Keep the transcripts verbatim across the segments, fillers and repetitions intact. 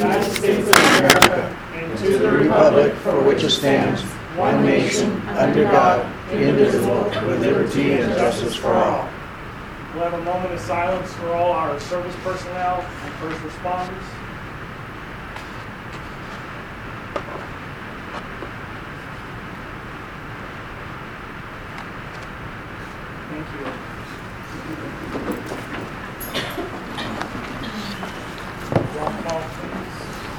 United States of America and to the republic for which it stands, one nation, under God, indivisible, with liberty and justice for all. We'll have a moment of silence for all our service personnel and first responders. Thank you. Roll call, please.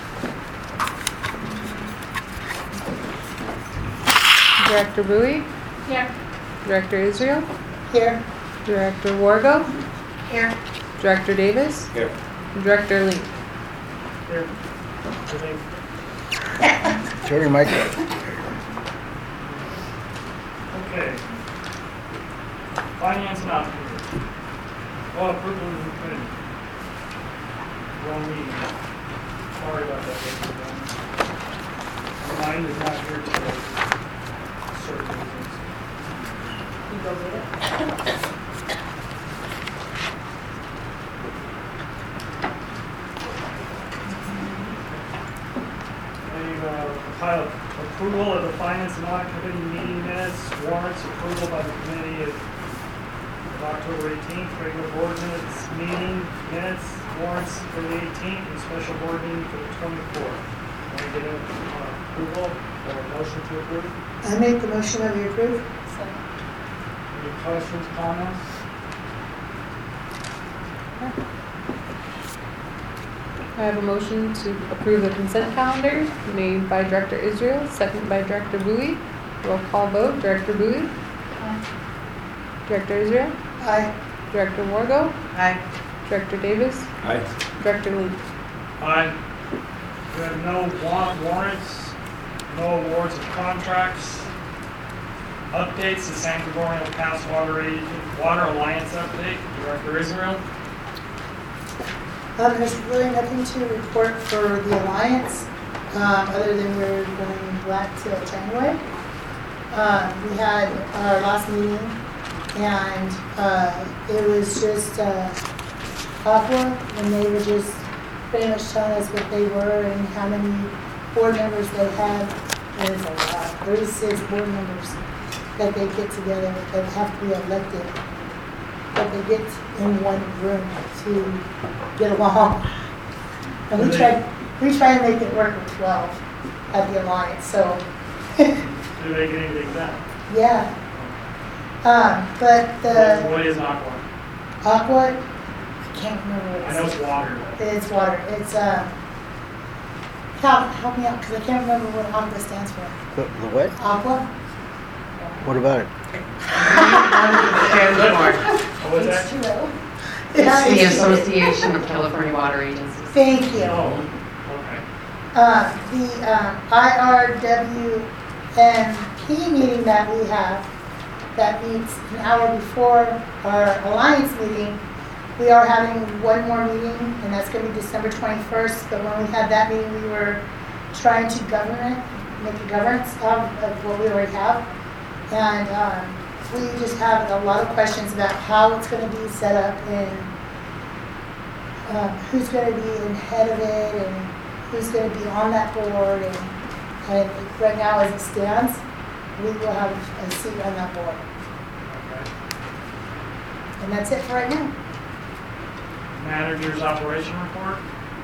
Director Bowie? Here. Director Israel? Here. Director Wargo? Here. Director Davis? Here. Director Lee? Here. Today. Turn your mic up. Okay. Finance and operating. Oh, approval of the committee. Wrong meeting. Sorry about that. Mine is not here today. Certain reasons. You go get it. We've uh, pilot approval of the finance and audit committee meeting minutes, warrants approval by the committee of of October eighteenth, regular board minutes, meeting minutes, warrants for the eighteenth, and special board meeting for the twenty-fourth. Can I get a uh, approval or a motion to approve? I make the motion that we approve. Any questions, comments? I have a motion to approve the consent calendar made by Director Israel, second by Director Bowie. Roll call vote. Director Bowie? Aye. Director Israel? Aye. Director Wargo? Aye. Director Davis? Aye. Director Lee? Aye. We have no wa- warrants, no awards of contracts, updates to San Gregorio Pass Water Agency, Water Alliance update, Director Israel. Um, there's really nothing to report for the Alliance, um, other than we're going back to January. Um, we had our last meeting, and, uh, it was just, uh, awkward, and they were just pretty much telling us what they were and how many board members they had. And it's a lot, thirty-six board members that they get together that have to be elected, that they get in one room to get along. And we tried, we tried to make it work with twelve at the Alliance, so, Do they get anything done? yeah. Um, but What- the What is Aqua? Aqua, I can't remember what I know it's. it's water. It's water, it's, uh, help, help me out, because I can't remember what Aqua stands for. The the what? Aqua? What about it? What was H that? two O. It's the Association of California Water Agencies. Thank you. Oh, okay. Uh, the um, I R W N P meeting that we have, that meets an hour before our Alliance meeting, we are having one more meeting, and that's going to be December twenty-first. But when we had that meeting, we were trying to govern it, make a governance of, of what we already have. And um, we just have a lot of questions about how it's going to be set up, and um, who's going to be in head of it, and who's going to be on that board. And, and right now, as it stands, we will have a seat on that board. Okay. And that's it for right now. Manager's operation report?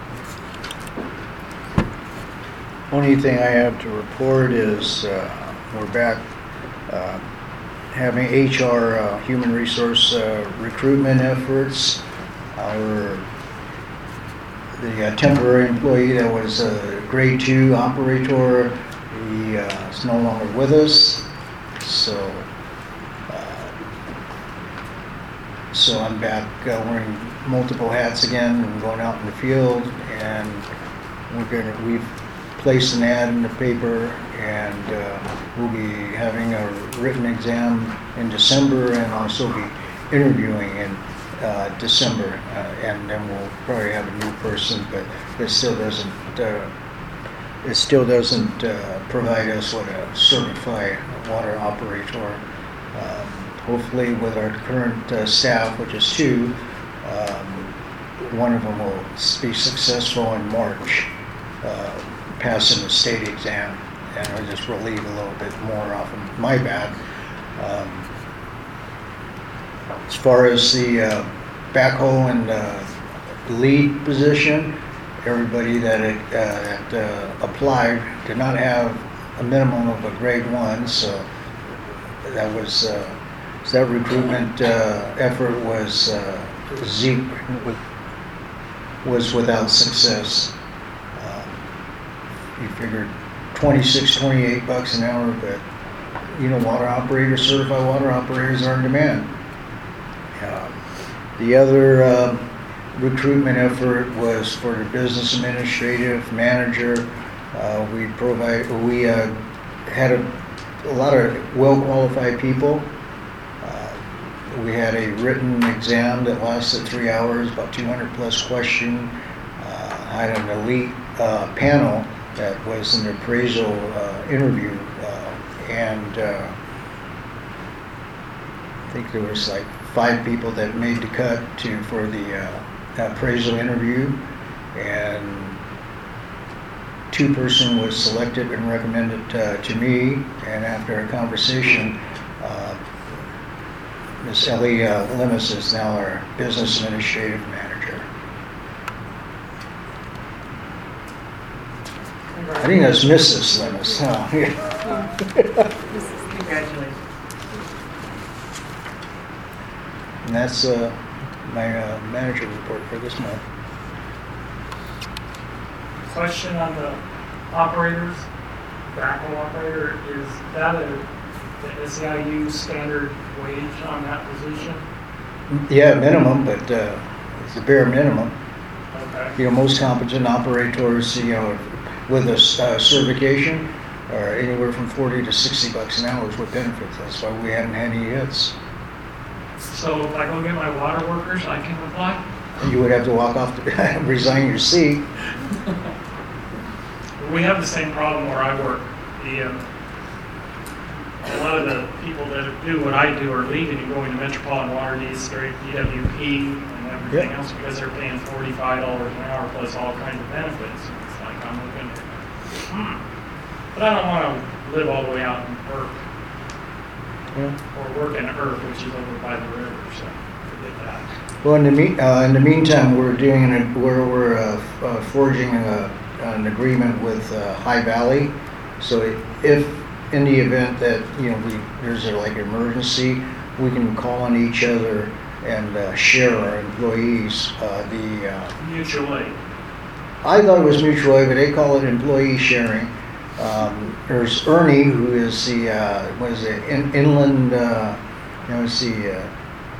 Only thing I have to report is uh, we're back uh, having H R, uh, human resource uh, recruitment efforts. Our the uh, temporary employee that was a grade two operator, he uh, is no longer with us. So, uh, so I'm back uh, wearing multiple hats again and going out in the field, and we're gonna we've placed an ad in the paper, and uh, we'll be having a written exam in December, and also be interviewing in uh, December, uh, and then we'll probably have a new person, but it still doesn't uh, it still doesn't uh, provide us with a certified water operator. Um, hopefully, with our current uh, staff, which is two, um, one of them will be successful in March. uh, passing the state exam, and I'll just relieve a little bit more off of my back. Um, As far as the uh, backhoe and uh, lead position, everybody that had, uh, that uh, applied did not have a minimum of a grade one, so that was uh, so that recruitment uh, effort was uh, Z was without success. Uh, you figured twenty-six, twenty-eight bucks an hour, but you know, water operators, certified water operators are in demand. Uh, the other uh, recruitment effort was for the business administrative manager. Uh, we provide, we uh, had a, a lot of well-qualified people. Uh, we had a written exam that lasted three hours, about two hundred plus question. Uh, had an elite uh, panel that was an appraisal uh, interview, uh, and uh, I think there was like five people that made the cut to for the uh, appraisal interview, and two person was selected and recommended uh, to me, and after a conversation, uh, Miss Ellie uh, Lemus is now our business administrative manager. I think that's Missus Lemus. Huh? Congratulations. And that's uh, my uh, manager report for this month. Question on the operators, backhoe operator, is that a, the S E I U standard wage on that position? Yeah, minimum, but uh, it's the bare minimum. Okay. You know, most competent operators, you know, with a uh, certification, are anywhere from forty to sixty bucks an hour with benefits. That's why we haven't had any hits. So if I go get my water workers, I can apply? You would have to walk off, the, resign your seat. We have the same problem where I work. The, um, a lot of the people that do what I do are leaving and going to Metropolitan Water, D straight D W P and everything Yep. else because they're paying forty-five dollars an hour plus all kinds of benefits. It's like I'm looking, hmm. But I don't want to live all the way out in Irk Yeah. or work in Irk, which is over by the river, so forget that. Well, in the me- uh, in the meantime, we're doing an, we're we're uh, f- uh, forging a, an agreement with uh, High Valley. So if in the event that you know we there's a like emergency, we can call on each other and uh, share our employees. Uh, the uh, Mutual aid. I thought it was mutual aid, but they call it employee sharing. Um, there's Ernie, who is the uh, what is it in, inland? Uh, you know, it's the uh,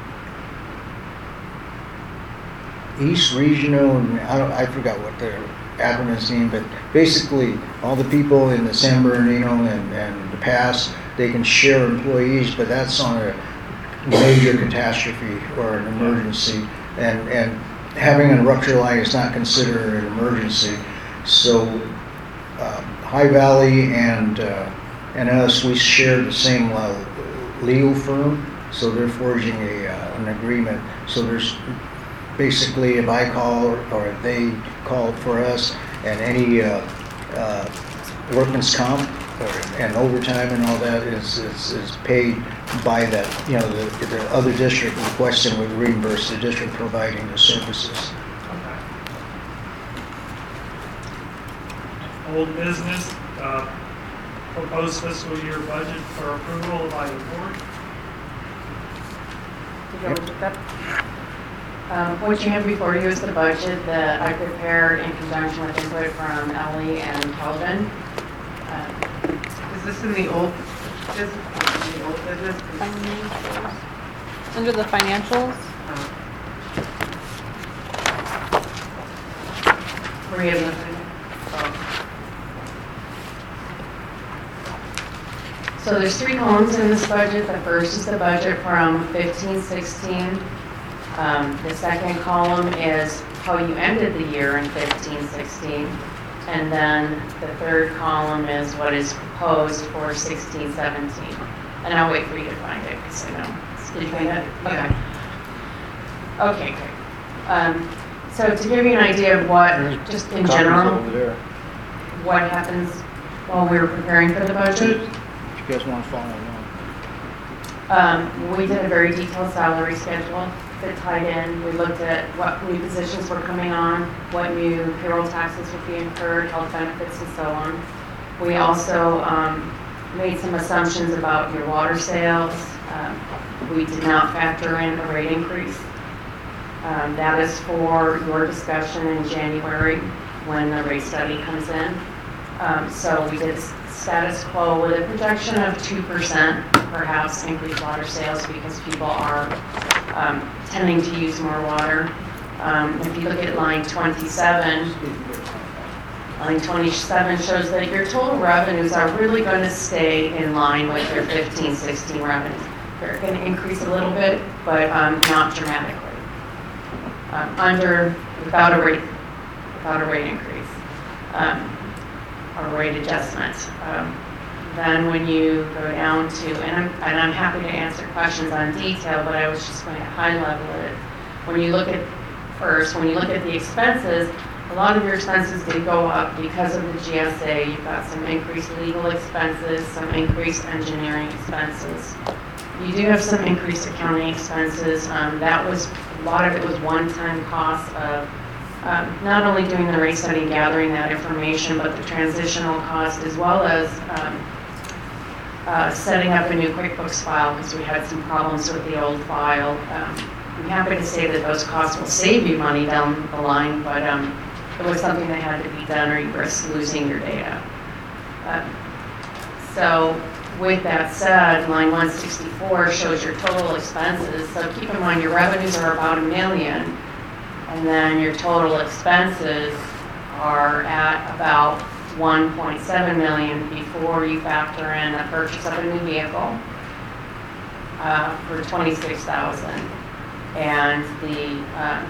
East Regional, and I don't, I forgot what the acronym's mean, but basically all the people in the San Bernardino and, and the pass, they can share employees, but that's on a major catastrophe or an emergency, and and having a rupture line is not considered an emergency. So uh, High Valley and uh, and us, we share the same uh, legal firm, so they're forging a uh, an agreement. So there's basically, if I call or, or if they call for us, and any uh, uh, workman's comp or, and overtime and all that is, is is paid by that, you know, the, the other district requesting would reimburse the district providing the services. Okay. Old business, uh, proposed fiscal year budget for approval by the board. Did you already look that? Um, What you have before you is the budget that I prepared in conjunction with input from Ellie and Kelvin. Um, Is this in the old, this, the old business? Financials. Under the financials, Maria, nothing? So there's three columns in this budget. The first is the budget from fifteen sixteen. Um, the second column is how you ended the year in fifteen sixteen. And then the third column is what is proposed for sixteen seventeen. And I'll wait for you to find it, because I know. Did you find it? Okay. Okay, great. Um, so to give you an idea of what, just in Copies general, over there. what happens while we were preparing for the budget. If you guys want to follow along. Um, we did a very detailed salary schedule that tied in. We looked at what new positions were coming on, what new payroll taxes would be incurred, health benefits, and so on. We also um, made some assumptions about your water sales. Um, we did not factor in a rate increase. Um, that is for your discussion in January when the rate study comes in. Um, so we did status quo with a projection of two percent, perhaps increased water sales because people are um, tending to use more water. Um, if you look at line twenty-seven, line twenty-seven shows that your total revenues are really going to stay in line with your fifteen sixteen revenues. They're going to increase a little bit, but um, not dramatically. Um, under, without a rate, without a rate increase. Um, or rate adjustment. Um, then when you go down to, and I'm, and I'm happy to answer questions on detail, but I was just going to high level it. When you look at, first, when you look at the expenses, a lot of your expenses did go up because of the G S A. You've got some increased legal expenses, some increased engineering expenses. You do have some increased accounting expenses. Um, that was, a lot of it was one-time costs of Um, not only doing the rate study and gathering that information, but the transitional cost as well as um, uh, setting up a new QuickBooks file because we had some problems with the old file. Um, I'm happy to say that those costs will save you money down the line, but um, it was something that had to be done or you risk losing your data. Uh, so with that said, line one sixty-four shows your total expenses. So keep in mind your revenues are about a million. And then your total expenses are at about one point seven million before you factor in the purchase of a new vehicle uh, for twenty-six thousand and the uh,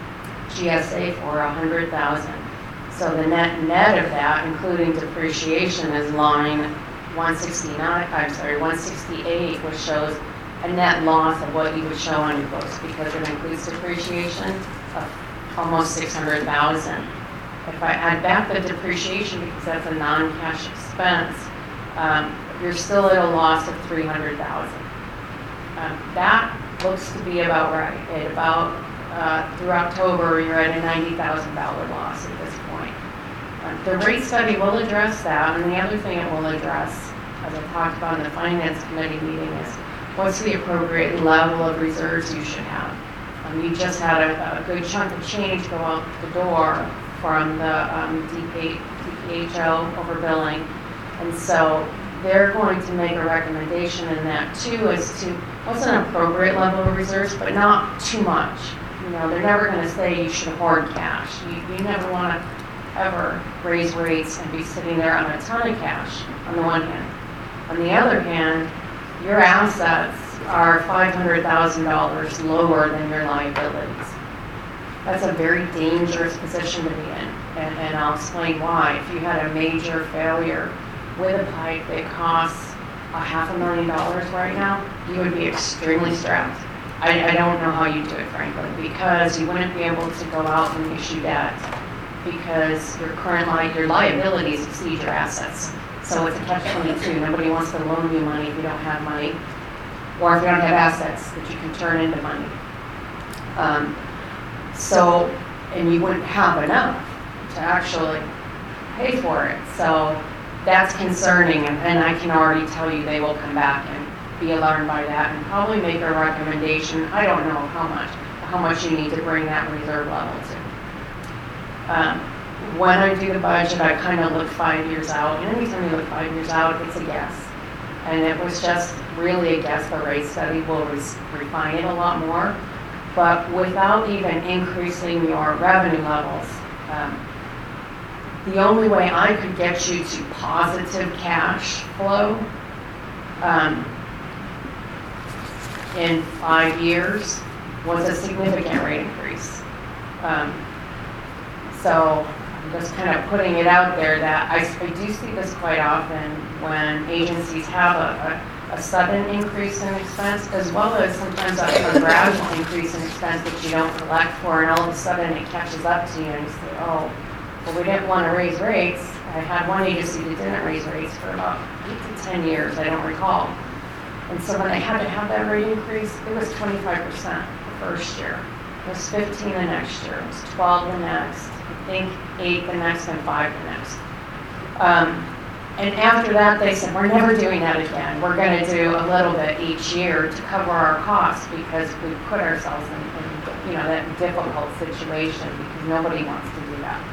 G S A for one hundred thousand. So the net net of that, including depreciation, is line one sixty-nine. I'm sorry, one sixty-eight, which shows a net loss of what you would show on your books because it includes depreciation of almost six hundred thousand. If I add back the depreciation because that's a non-cash expense, um, you're still at a loss of three hundred thousand. Um, that looks to be about right. At about uh, through October, you're at a ninety thousand dollar loss at this point. Um, the rate study will address that, and the other thing it will address, as I talked about in the finance committee meeting, is what's the appropriate level of reserves you should have. Um, you just had a, a good chunk of change go out the door from the um, D P H O overbilling, and so they're going to make a recommendation in that too as to what's an appropriate level of reserves, but not too much. You know, they're never going to say you should hoard cash. You, you never want to ever raise rates and be sitting there on a ton of cash on the one hand. On the other hand, your assets are five hundred thousand dollars lower than your liabilities. That's a very dangerous position to be in, and, and I'll explain why. If you had a major failure with a pipe that costs a half a million dollars right now, you would be extremely strapped. I, I don't know how you do it, frankly, because you wouldn't be able to go out and issue debt because your current li- your liabilities exceed your assets. So it's a catch twenty-two. Nobody wants to loan you money if you don't have money, or if you don't have assets that you can turn into money. Um, so, and you wouldn't have enough to actually pay for it. So that's concerning, and, and I can already tell you they will come back and be alarmed by that and probably make a recommendation. I don't know how much, how much you need to bring that reserve level to. Um, When I do the budget, I kind of look five years out. And anytime you look five years out, it's a guess. And it was just really a guess. The rate study will res- refine it a lot more. But without even increasing your revenue levels, um, the only way I could get you to positive cash flow um, in five years was a significant rate increase. Um, so I'm just kind of putting it out there that I, I do see this quite often when agencies have a, a, a sudden increase in expense, as well as sometimes a, a gradual increase in expense that you don't collect for, and all of a sudden it catches up to you and you say, oh, Well, we didn't want to raise rates. I had one agency that didn't raise rates for about eight to ten years, I don't recall. And so when they had to have that rate increase, it was twenty-five percent the first year. It was fifteen the next year, it was twelve the next, I think eight the next, and five the next. Um, and after that, they said, we're never doing that again. We're gonna do a little bit each year to cover our costs because we put ourselves in, in, you know, that difficult situation because nobody wants to do that.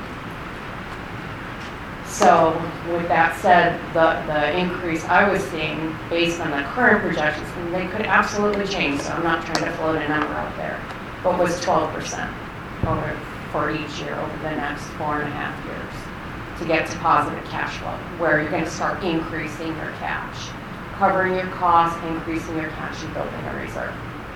So with that said, the, the increase I was seeing based on the current projections, and they could absolutely change, so I'm not trying to float a number out there, but was twelve percent over for each year over the next four and a half years to get to positive cash flow, where you're going to start increasing your cash, covering your costs, increasing your cash, and building a reserve.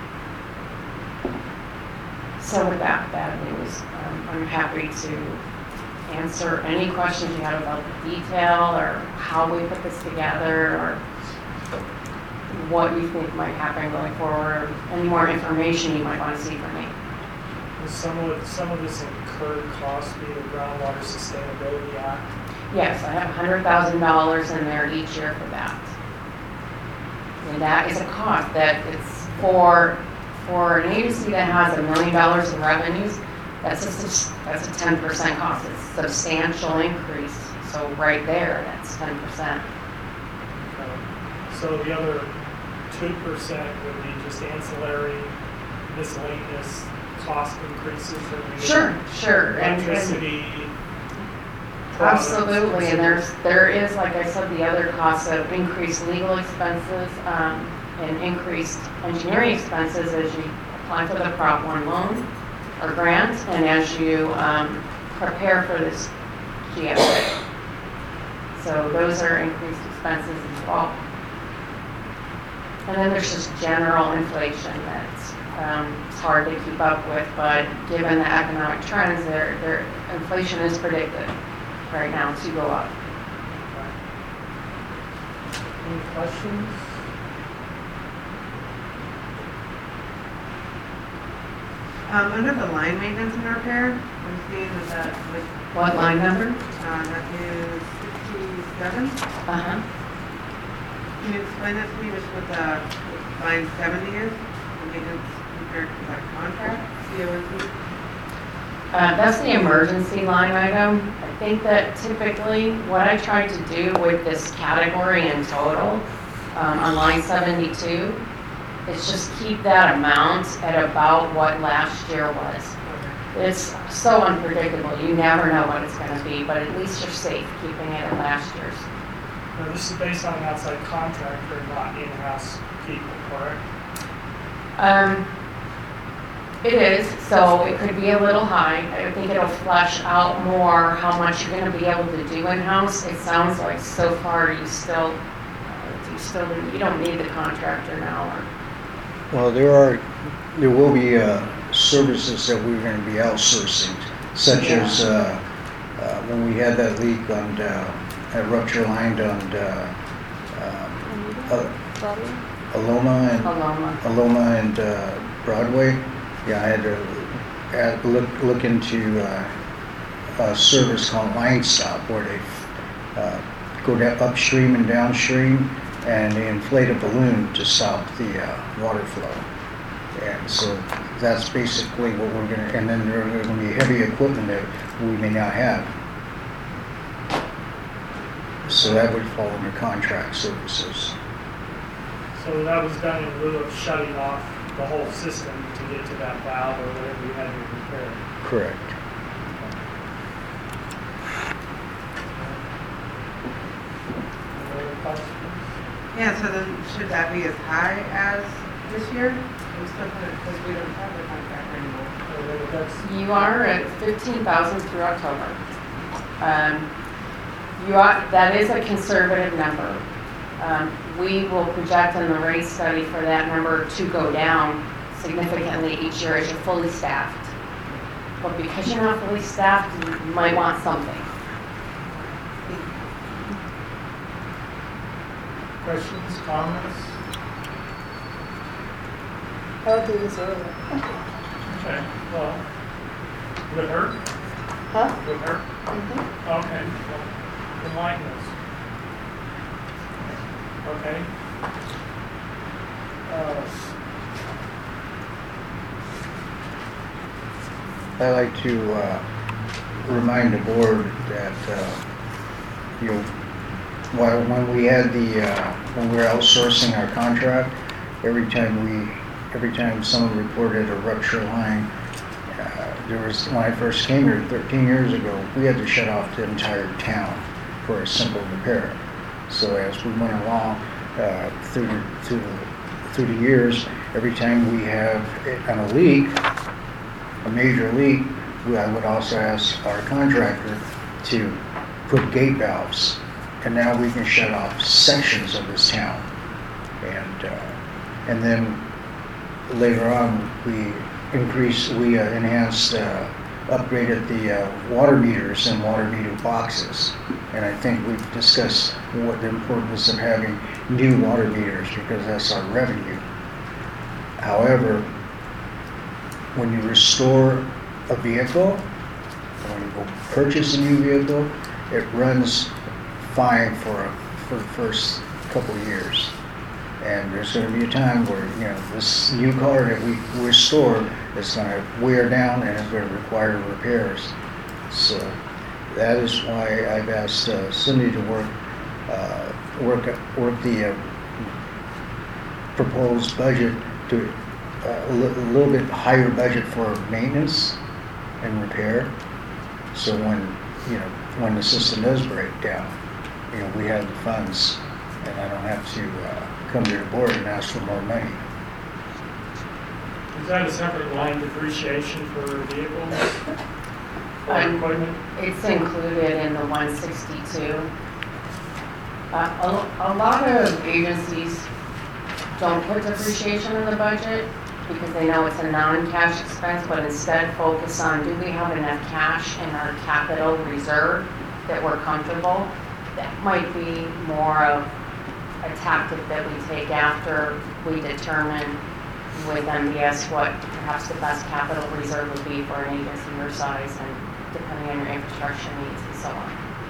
So with that bad news, um, I'm happy to answer any questions you have about the detail or how we put this together or what you think might happen going forward, any more information you might want to see from me. Will some of, some of this incurred cost be the Groundwater Sustainability Act? Yes, I have one hundred thousand dollars in there each year for that. And that is a cost that it's for, for an agency that has a million dollars in revenues, that's a, subs- that's a ten percent cost. It's a substantial increase. So right there, that's ten percent. Okay. So the other two percent would be just ancillary miscellaneous cost increases that we Sure, sure. And- and- electricity. products, Absolutely, and there's, there is, like I said, the other costs of increased legal expenses, um, and increased engineering expenses as you apply for the Prop one loan or grant, and as you, um, prepare for this G S A. So those are increased expenses as well. And then there's just general inflation that's, um, it's hard to keep up with, but given the economic trends, there, there, inflation is predicted right now to go up. Any questions? Um, under the line maintenance and repair, I'm seeing that that, like, What line number? uh, that is sixty-seven. Uh-huh. Can you explain that to me, just what the line seventy is, the maintenance compared to that contract, C O N C? Uh, that's the emergency line item. I think that typically what I tried to do with this category in total, um, on line seventy-two, is just keep that amount at about what last year was. It's so unpredictable. You never know what it's going to be, but at least you're safe keeping it at last year's. Now, this is based on an outside contractor, not in-house people, correct? Um, it is, so it could be a little high. I think it'll flesh out more how much you're going to be able to do in-house. It sounds like so far you still, uh, you still, you don't need the contractor now. Or, Well, there are, there will be uh, services that we're going to be outsourcing, such Yeah. as uh, uh, when we had that leak on, uh, that rupture line on uh, uh, Broadway? Aloma and Paloma. Aloma and uh, Broadway. Yeah, I had to add, look look into uh, a service called Line Stop, where they uh, go down upstream and downstream, and they inflate a balloon to stop the uh, water flow. And so that's basically what we're gonna. And then there are going to be heavy equipment that we may not have. So that would fall under contract services. So that was done in lieu of shutting off the whole system to get to that valve or whatever you had to repair. Correct. Any other questions? Yeah, so then should that be as high as this year? We still put it, because we don't have the contract anymore. Or that's- You are at fifteen thousand through October. Um, you are, that is a conservative number. Um, we will project in the rate study for that number to go down significantly each year as you're fully staffed. But because you're not fully staffed, you might want something. Questions, comments? I'll do this earlier. Okay, well, with her, Huh? with her. Mhm. Okay, well, enlighten us. Okay. Uh, I like to uh, remind the board that, uh, you know, while, when we had the, uh, when we were outsourcing our contract, every time we, every time someone reported a rupture line, uh, there was, when I first came here thirteen years ago, we had to shut off the entire town for a simple repair. So as we went along uh, through, the, through, the, through the years, every time we have a, a leak, a major leak, we- I would also ask our contractor to put gate valves, and now we can shut off sections of this town. And uh, and then later on, we increased, we uh, enhanced, uh, upgraded the uh, water meters and water meter boxes. And I think we've discussed what the importance of having new water meters, because that's our revenue. However, when you restore a vehicle, when you go purchase a new vehicle, it runs fine for, a, for the first couple of years. And there's going to be a time where, you know, this new car that we restored is going to wear down and it's going to require repairs. So that is why I've asked uh, Cindy to work, uh, work, work the uh, proposed budget to Uh, a, li- a little bit higher budget for maintenance and repair. So when, you know, when the system does break down, you know, we have the funds and I don't have to uh, come to the board and ask for more money. Is that a separate line depreciation for vehicles or Um, equipment? It's included in the one sixty-two. Uh, a, a lot of agencies don't put depreciation in the budget because they know it's a non-cash expense, but instead focus on, do we have enough cash in our capital reserve that we're comfortable? That might be more of a tactic that we take after we determine with M B S what perhaps the best capital reserve would be for an agency your size and depending on your infrastructure needs and so on.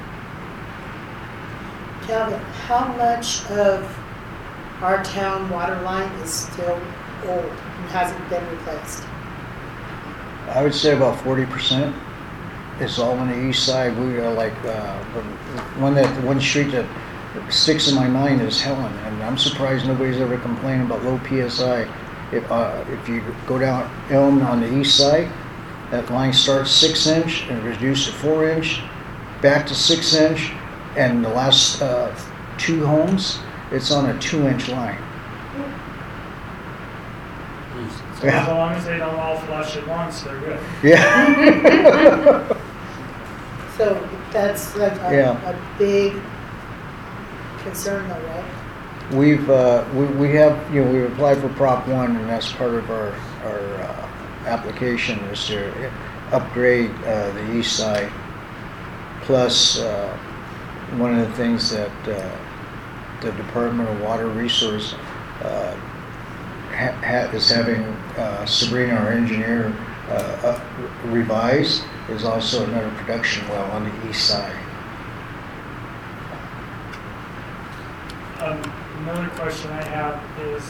Calvin, how much of our town water line is still old and hasn't been replaced? I would say about forty percent. It's all on the east side. We are like, uh, one that, one street that sticks in my mind is Helen, and I'm surprised nobody's ever complained about low P S I. If, uh, if you go down Elm on the east side, that line starts six inch and reduced to four inch, back to six inch, and the last uh, two homes, it's on a two inch line. So as long as they don't all flush at once, they're good. Yeah. So that's like a, Yeah. a big concern though, right? We've, uh, we, we have, you know, we applied for Prop one, and that's part of our, our, uh, application is to upgrade, uh, the east side. Plus, uh, one of the things that, uh, the Department of Water Resource, uh, ha- ha- is having, uh, Sabrina, our engineer, uh, up- revise is also another production well on the east side. Um, Another question I have is,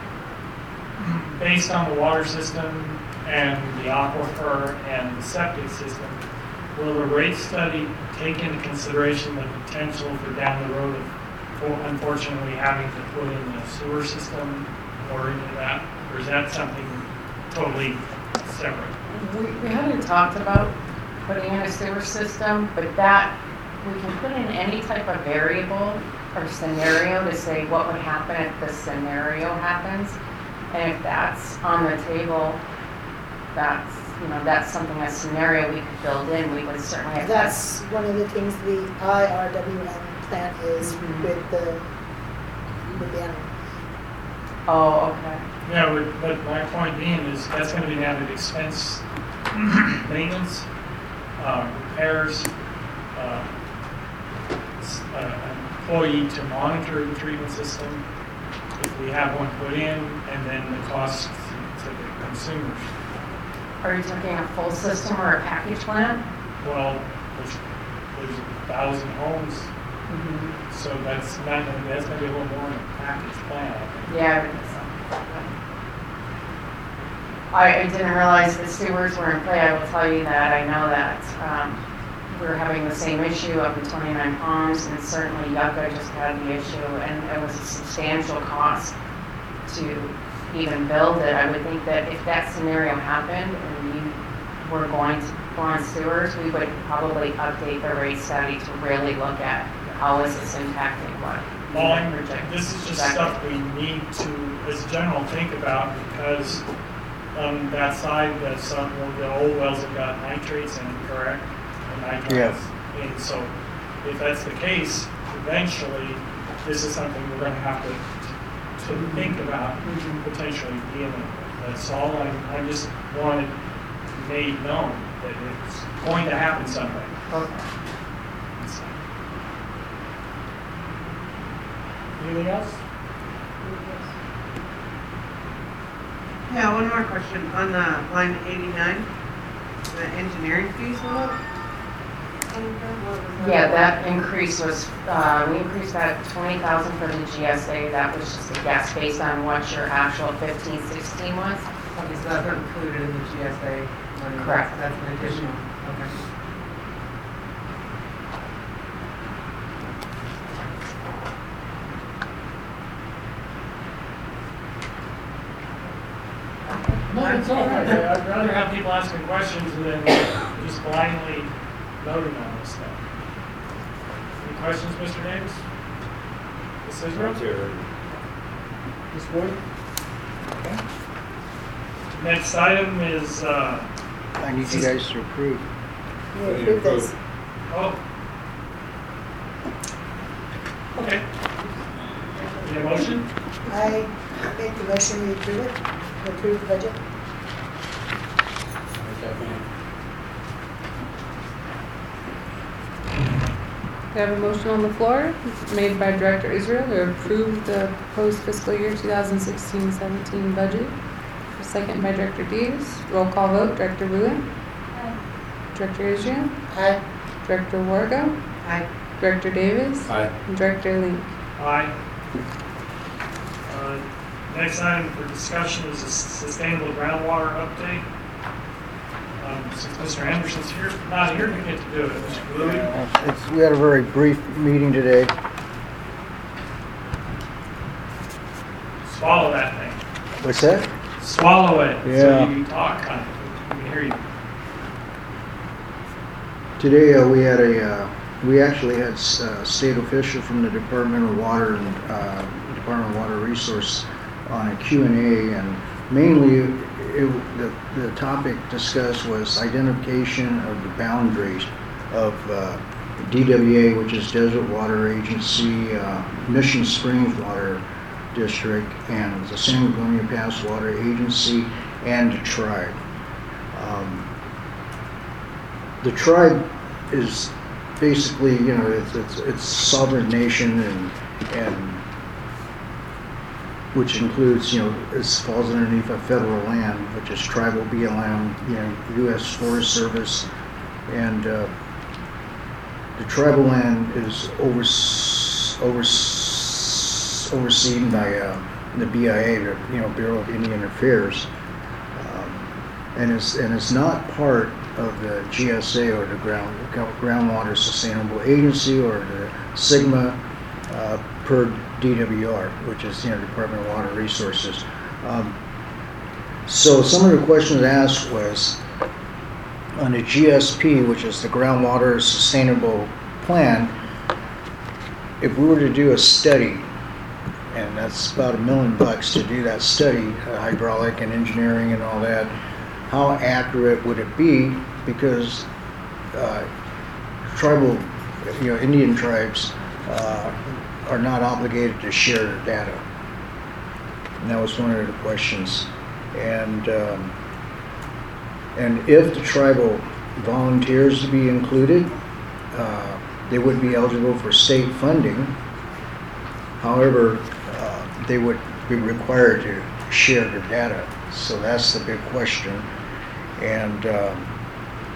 based on the water system and the aquifer and the septic system, will the rate study take into consideration the potential for down the road of, for- unfortunately, having to put in a sewer system or any of that? Or is that something totally separate? We, we hadn't talked about putting in a sewer system, but that, we can put in any type of variable or scenario to say what would happen if the scenario happens. And if that's on the table, that's, you know, that's something, a scenario we could build in, we would certainly have. That's one of the things the I R W M plan is Mhm. with the, with the animal. Oh, okay. Yeah, but, but my point being is that's gonna be an added expense, maintenance, uh, repairs, uh, s- uh, an employee to monitor the treatment system, if we have one put in, and then the cost to the consumers. Are you talking a full system or a package plan? Well, which, there's a thousand homes, so that's not gonna, that's gonna be a little more in a package plan, I think. Yeah. I think so. I, I didn't realize the sewers were in play. I will tell you that. I know that um, we're having the same issue up in twenty-nine Palms, and certainly Yucca just had the issue, and it was a substantial cost to even build it. I would think that if that scenario happened and you were going to go on sewers, we would probably update the rate study to really look at how is this impacting what we Well, I'm- project. this is just Exactly. stuff we need to, as a general, think about, because on that side, that some, the old wells have got nitrates in them, correct? Or nitrates. Yes. And so, if that's the case, eventually, this is something we're gonna have to, to think about potentially dealing with. That's all, I, I just wanted made known that it's going to happen someday. Okay. So. Anything else? Yeah, one more question on the line eighty-nine, the engineering fees, what? Yeah, that increase was, uh, we increased that twenty thousand for the G S A. That was just a guess based on what your actual fifteen sixteen was. Okay, so that's not included in the G S A money? Correct. That's an additional, okay. No, it's all right. I'd rather have people asking questions than just blindly voting on this stuff. Any questions, Mister Davis? Miz Israel? Miz Wood? Okay. Next item is, uh, I need you guys to approve. You approve this. oh. Okay. Need a motion? I make the motion, we approve it, we approve the budget. We have a motion on the floor made by Director Israel to approve the proposed fiscal year twenty sixteen seventeen budget. Second by Director Davis. Roll call vote. Director Wooten. Director Israel. Aye. Director Wargo. Aye. Director Davis. Aye. And Director Link. Aye. Uh, Next item for discussion is a sustainable groundwater update. Um, Since Mister Anderson's here, not here, we get to do it. Mister Bowie? Uh, It's, we had a very brief meeting today. Swallow that thing. What's that? Swallow it, so Yeah. you can talk, kind of. We can hear you. Today, uh, we had a, uh, we actually had s- uh, state official from the Department of Water and uh, Department of Water Resource on a Q and A, and mainly it, the, the topic discussed was identification of the boundaries of uh, D W A, which is Desert Water Agency, uh, Mission Springs Water District, and the San Antonio Pass Water Agency, and the tribe. Um, the tribe is basically, you know, it's it's, it's sovereign nation, and and which includes, you know, it falls underneath a federal land, which is tribal B L M, you know, U S Forest Service, and uh, the tribal land is overs, overs, overseen by uh, the B I A, the, you know, Bureau of Indian Affairs, um, and it's and it's not part of the G S A or the ground groundwater sustainable agency or the SIGMA uh, per D W R, which is, you know, Department of Water Resources. Um, so some of the questions asked was on the G S P, which is the groundwater sustainable plan. If we were to do a study, and that's about a million bucks to do that study, uh, hydraulic and engineering and all that, how accurate would it be? Because uh, tribal, you know, Indian tribes uh, are not obligated to share their data. And that was one of the questions. And um, and if the tribal volunteers to be included, uh, they would be eligible for state funding. However, uh, they would be required to share their data. So that's the big question. And um,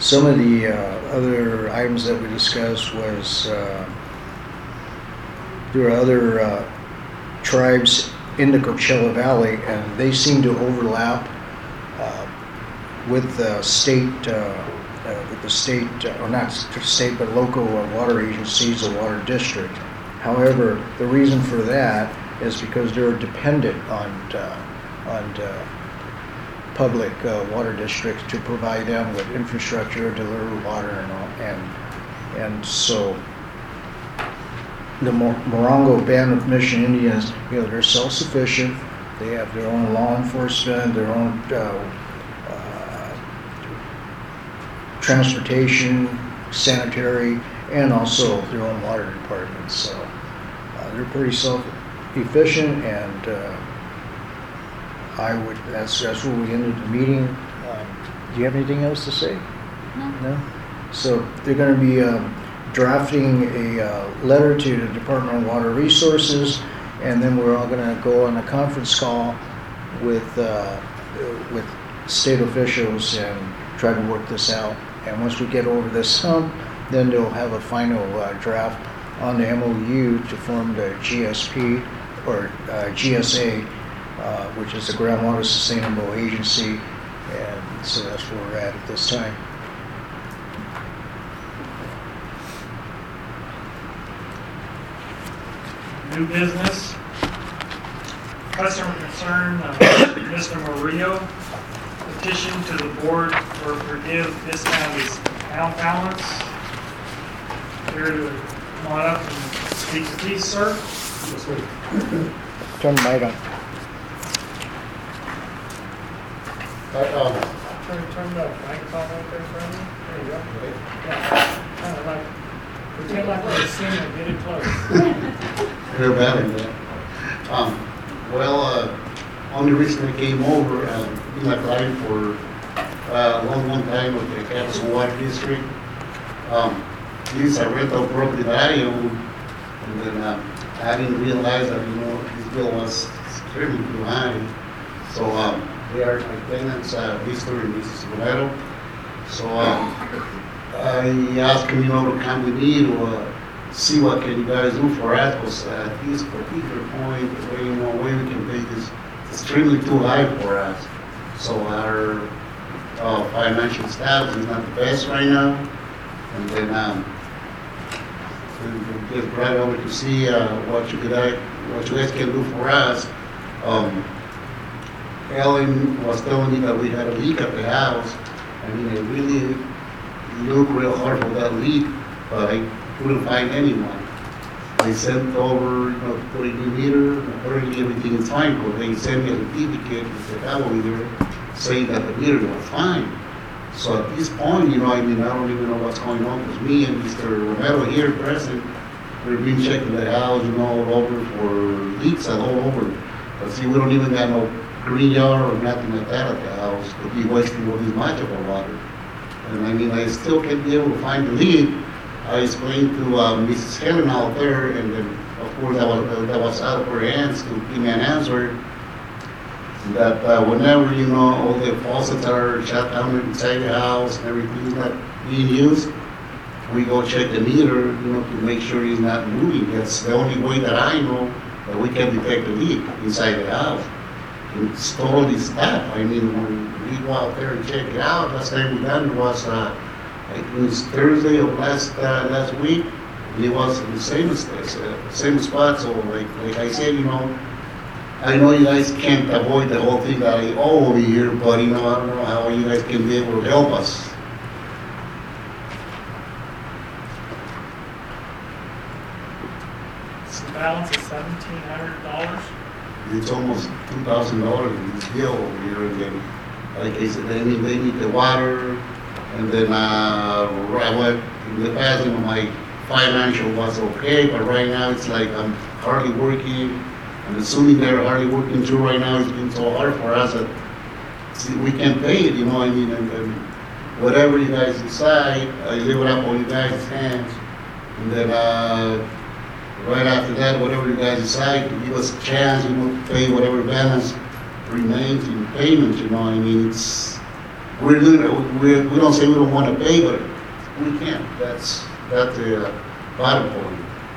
some of the uh, other items that we discussed was uh, there are other uh, tribes in the Coachella Valley, and they seem to overlap uh, with the state, uh, uh, with the state, uh, or not state, but local uh, water agencies or water district. However, the reason for that is because they're dependent on uh, on uh, public uh, water districts to provide them with infrastructure, deliver water, and all, and and so the Mor- Morongo Band of Mission Indians, you know, they're self-sufficient. They have their own law enforcement, their own uh, uh, transportation, sanitary, and also their own water departments. So uh, they're pretty self-efficient, and uh, I would. That's that's where we ended the meeting. Um, do you have anything else to say? No. No. So they're going to be um, drafting a uh, letter to the Department of Water Resources, and then we're all going to go on a conference call with uh, with state officials and try to work this out. And once we get over this hump, then they'll have a final uh, draft on the M O U to form the G S P or uh, G S A, uh, which is the Groundwater Sustainable Agency, and so that's where we're at at this time. New business. Customer concern, uh, Mister Murillo, petition to the board for forgive discount his account balance. Here to come on up and speak to these, sir. Turn the light on. Uh, Turn, turn the microphone right there for me. There you go. Yeah. Kind of like, pretend like we're a singer, get it close. Real bad, yeah. Um, well, uh, only reason I came over, uh, been applying for uh, a long, long time with the Campus Water District. Um, this is a rental property that I own, and then uh, I didn't realize that, you know, this bill was extremely too high. So um, they are my tenants, uh, Mister and Missus Romero. So um, I asked them, you know, to come with me to uh, see what can you guys do for us, because uh, at this particular point, the way, you know, way we can pay this extremely too high for us. So our uh, financial status is not the best right now. And then um, we just brought over to see uh, what you could, uh, what you guys can do for us. Um, Ellen was telling me that we had a leak at the house. I mean, it really looked real hard for that leak, but I couldn't find anyone. They sent over, you know, put a new meter, apparently everything is fine, but they sent me a certificate with the validator saying that the meter was fine. So at this point, you know, I mean, I don't even know what's going on, because me and Mister Romero here present, we've been checking the house, you know, all over for leaks and all over. But see, we don't even got no green yard or nothing like that at the house to be wasting all this much of our water. And I mean, I still can't be able to find the leak. I explained to uh, Missus Helen out there, and then of course that was, uh, that was out of her hands to give me an answer that uh, whenever, you know, all the faucets are shut down inside the house and everything's not being used, we go check the meter, you know, to make sure it's not moving. That's the only way that I know that we can detect the leak inside the house. It's totally stopped. I mean, when we go out there and check it out, last time we done it was uh, it was Thursday of last uh, last week, and it was in the same uh, same spot. So like like I said, you know, I know you guys can't avoid the whole thing that I owe over here, but you know, I don't know how you guys can be able to help us. So the balance is seventeen hundred dollars. It's almost two thousand dollars in this bill over here, and then like I said, they need they need the water. And then, uh, right, what, in the past, you know, my financial was okay, but right now it's like I'm hardly working. I'm assuming they're hardly working too right now. It's been so hard for us that see, we can't pay it, you know what I mean? And, and whatever you guys decide, I leave it up on you guys' hands. And then, uh, right after that, whatever you guys decide, to give us a chance, you know, to pay whatever balance remains in payment, you know what I mean? It's, we're, doing- we, we don't say we don't want to pay, but we can't. That's, that's the uh, bottom point.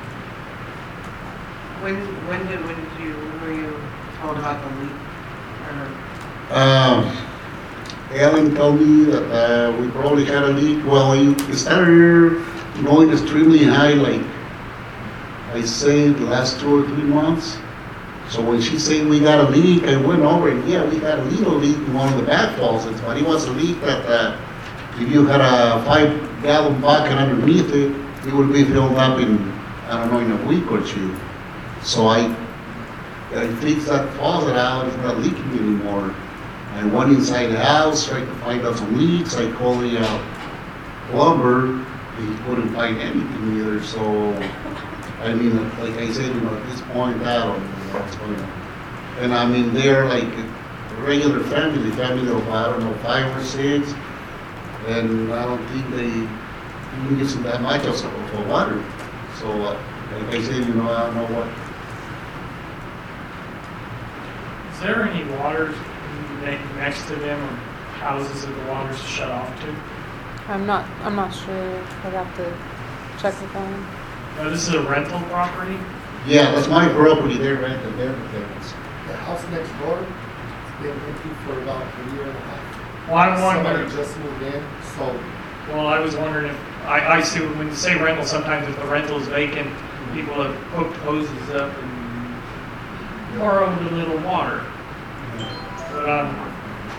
When, when did, when did you, when were you told about the leak? Or, Um, Ellen told me that uh, we probably had a leak. Well, it it started going extremely high, like I say, the last two or three months. So when she said we got a leak, I went over and yeah, we got a little leak in one of the back faucets, but it was a leak that uh, if you had a five gallon bucket underneath it, it would be filled up in, I don't know, in a week or two. So I, I fixed that faucet out, it's not leaking anymore. I went inside the house, tried to find out some leaks, I called the uh, plumber, he couldn't find anything either, so, I mean, like I said, you know, at this point, I don't know what's going on. And I mean, they're like a regular family, family of, I don't know, five or six, and I don't think they even get that much of for water. So, uh, like I said, you know, I don't know what. Is there any water ne- next to them or houses that the water's shut off to? I'm not, I'm not sure. I'd have to check with them. No, this is a rental property? Yeah, that's my property, they're renting everything. The house next door, it's been empty for about a year and a half. Well, I'm Somebody wondering, just moved in, so well, I was wondering if, I, I see when you say rental, sometimes if the rental is vacant, people have hooked hoses up and borrowed a little water. But, um,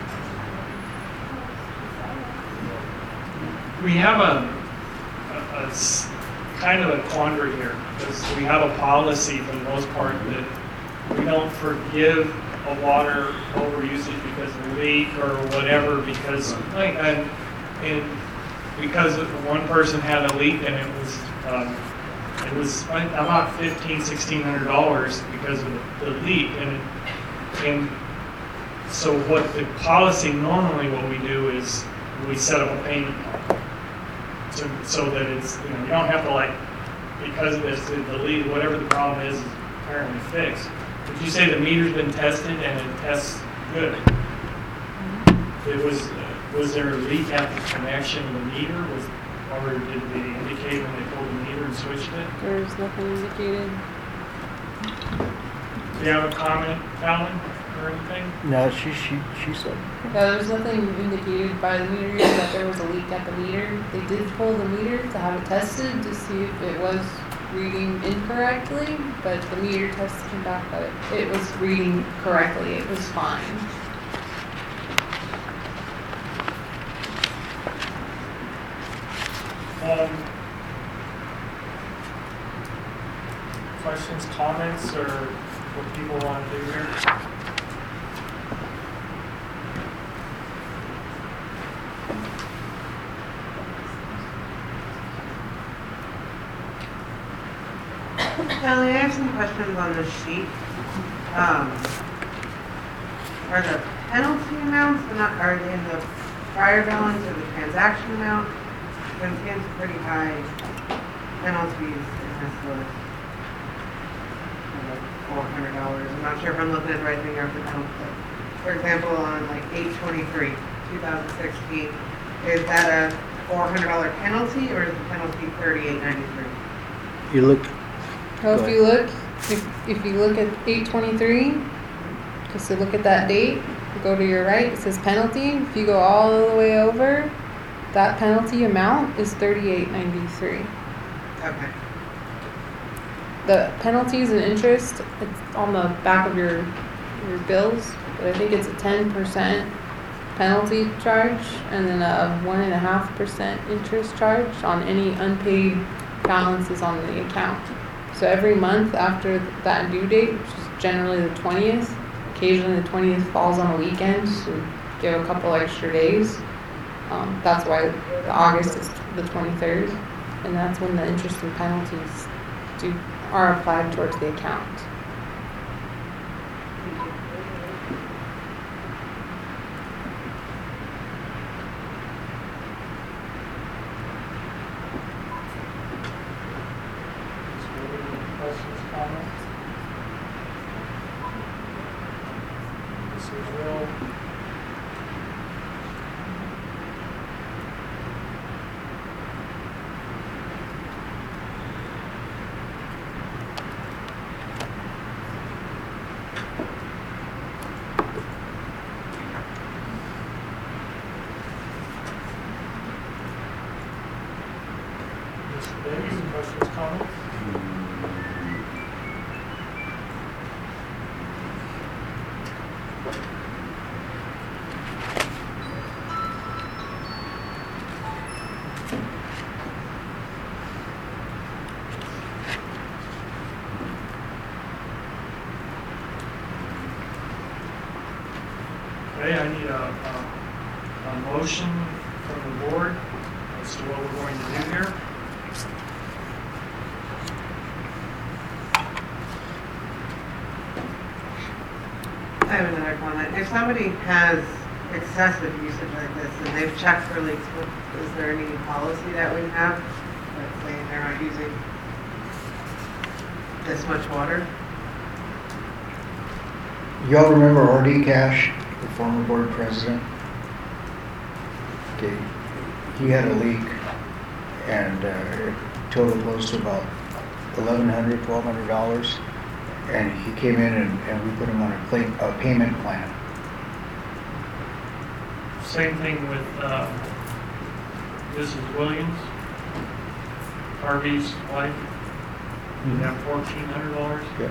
we have a, a- a s- kind of a quandary here, because we have a policy for the most part that we don't forgive a water overusage because of a leak or whatever, because, like, and, and because one person had a leak and it was, um, it was about fifteen, sixteen hundred dollars because of the, the leak, and it, and so what the policy normally, what we do is we set up a payment to, so that it's, you know, you don't have to like, because of this, the lead, whatever the problem is, is apparently fixed. But you say the meter's been tested and it tests good. It was, uh, was there a leak at the connection of the meter? Was, or did they indicate when they pulled the meter and switched it? There's nothing indicated. Do you have a comment, Alan, or anything? No, she, she, she said, Yeah, there's nothing indicated by the meter reader that there was a leak at the meter. They did pull the meter to have it tested to see if it was reading incorrectly, but the meter test came back that it, it was reading correctly. It was fine. Um, questions, comments, or what people want to do here? Kelly, I have some questions on this sheet. Um, are the penalty amounts, not, are they in the prior balance or the transaction amount? It seems pretty high penalties in this list. Four hundred dollars. I'm not sure if I'm looking at the right thing or if it helps, but for example, on like eight twenty-three, two thousand sixteen, is that a four hundred dollar penalty or is the penalty thirty-eight ninety-three? you look, Well, if you look, if, if you look at eight twenty-three, just to look at that date, go to your right, it says penalty. If you go all the way over, that penalty amount is thirty-eight ninety-three. Okay. The penalties and interest, it's on the back of your, your bills, but I think it's a ten percent penalty charge and then a one and a half percent interest charge on any unpaid balances on the account. So every month after that due date, which is generally the twentieth, occasionally the twentieth falls on a weekend, so give a couple extra days. Um, that's why August is the twenty-third, and that's when the interest and penalties do, are applied towards the account. Questions, comments? Miz Israel? Okay, I need a, a, a motion from the board as to what we're going to do here. I have another comment. If somebody has excessive usage like this and they've checked for leaks, what- is there any policy that we have that's saying they're not using this much water? Y'all remember R D Cash, the former board president? Okay, he had a leak and uh, it totaled close to about eleven hundred dollars, twelve hundred dollars. And he came in and, and we put him on a, play, a payment plan. Same thing with uh, Missus Williams, Harvey's wife. You have fourteen hundred dollars. Yeah.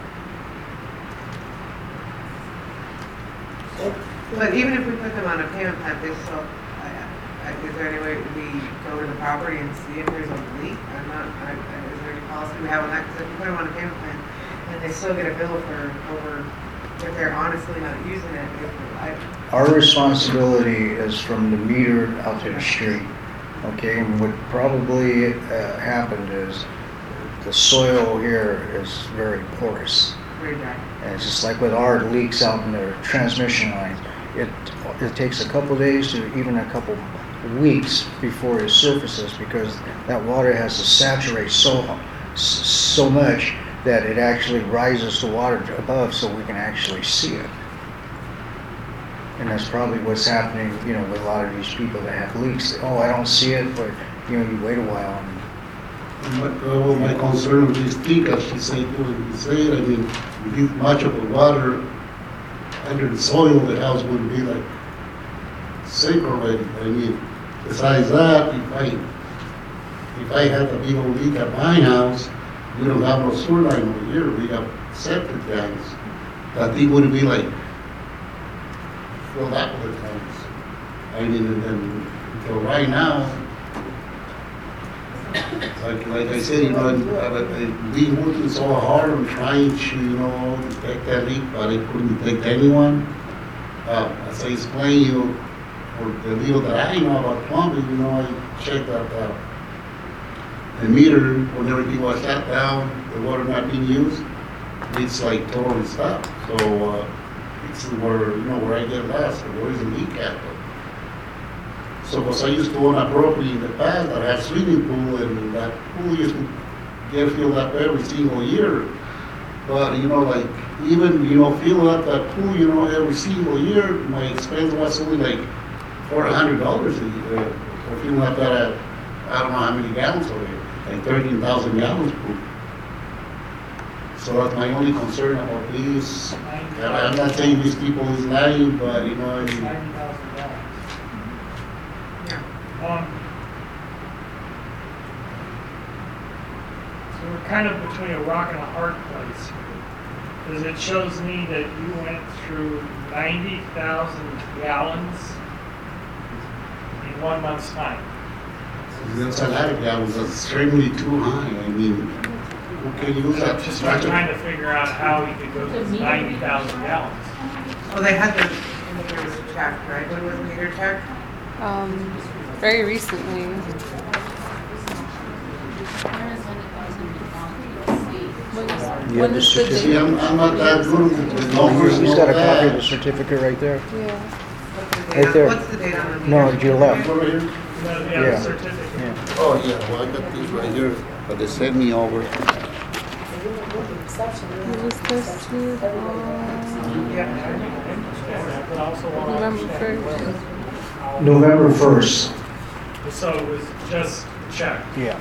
But even if we put them on a payment plan, they still, I- I- is there any way we go to the property and see if there's a leak? I'm not, I- I- is there any policy we have on that? Because if we put them on a payment plan and they still get a bill for over, if they're honestly not using it, if, I, Our responsibility is from the meter out to the street. Okay, and what probably uh, happened is the soil here is very porous. pretty dry. And it's just like with our leaks out in the transmission lines. It, it takes a couple days to even a couple weeks before it surfaces because that water has to saturate so, so much that it actually rises to water above so we can actually see it. And that's probably what's happening, you know, with a lot of these people that have leaks. Oh, I don't see it, but, you know, you wait a while and My, uh, well, my concern with this leak, as she said, you said, I mean, if you much of the water under the soil, the house would be like sink already. I mean, besides that, if I, if I had a big old leak at my house, we don't have no sewer line over here, we have septic tanks. That thing would be like filled up with tanks. I mean, and then, until right now, Like, like I said, you know, I- I've been working so hard on trying to, you know, detect that leak, but I couldn't detect anyone. Uh, as I explained you, for the little that I know about plumbing, you know, I checked that, uh, the meter, when everything was shut down, the water not being used, it's like totally stopped. So, uh, it's where, you know, where I get lost, where is the leak at? So, because I used to own a property in the past that had swimming pool, and that pool used to get filled up every single year. But, you know, like, even, you know, fill up that pool, you know, every single year, my expense was only like four hundred dollars a year for filling up that, uh, I don't know how many gallons of it, like thirteen thousand gallons pool. So that's my only concern about this. And I'm not saying these people is lying, but, you know, I mean, ninety thousand dollars. Yeah. Um, so we're kind of between a rock and a hard place. Because it shows me that you went through ninety thousand gallons in one month's time. that's a lot of gallons, that's extremely too high. I mean, who can use So that? just like trying to figure out how we could go to ninety thousand gallons. Well, they had the meter was checked, right? When was the meter checked? Um, very recently. you When have the is the See, date? I'm, I'm not that good with the numbers and He's all got a copy of the that. certificate right there. Yeah. What's the date Right on- there. What's the date on the meter? No, to your left. Over here? You gotta have Yeah. a certificate. Yeah. Oh, yeah, well, I got this right here, but they sent me over. What was this here? Um, Yeah, I understand that, but I also want to November understand first. where- November first. So it was just checked. Yeah.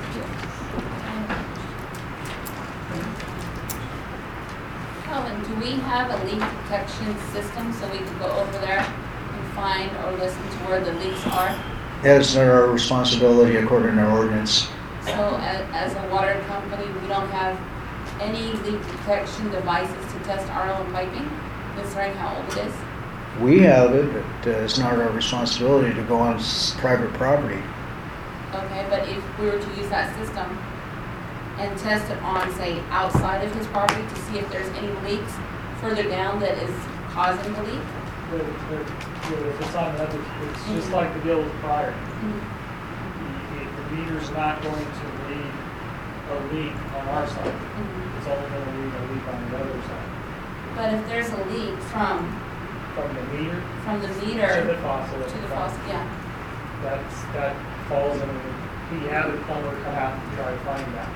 Colin, do we have a leak detection system so we can go over there and find or listen to where the leaks are? That is not our responsibility according to our ordinance. So as, as a water company, we don't have any leak detection devices to test our own piping, considering how old it is? We have it, but uh, it's not our responsibility to go on s- private property. Okay, but if we were to use that system and test it on, say, outside of his property to see if there's any leaks further down that is causing the leak? that, that, that if it's on, that, it's just like the deal with prior. The, the meter's not going to read a leak on our side. It's only gonna read a leak on the other side. But if there's a leak from, From the meter from the to the meter faucet. to the faucet, yeah. That's, that falls in, he had a plumber come out and try to find that.